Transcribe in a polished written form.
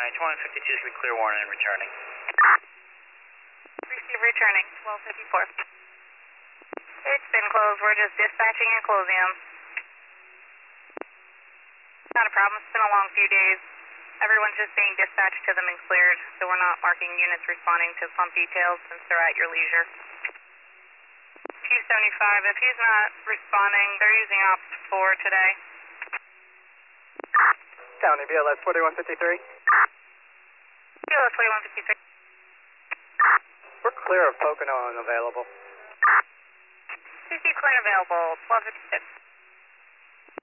County, 2152 is clear warning and returning. Receive returning, 1254. It's been closed, we're just dispatching and closing them. Not a problem, it's been a long few days. Everyone's just being dispatched to them and cleared, so we're not marking units responding to pump details since they're at your leisure. Q75, if he's not responding, they're using Ops 4 today. County, BLS 4153. BLS 4153. We're clear of Pocono and available. CC clear and available, 1256.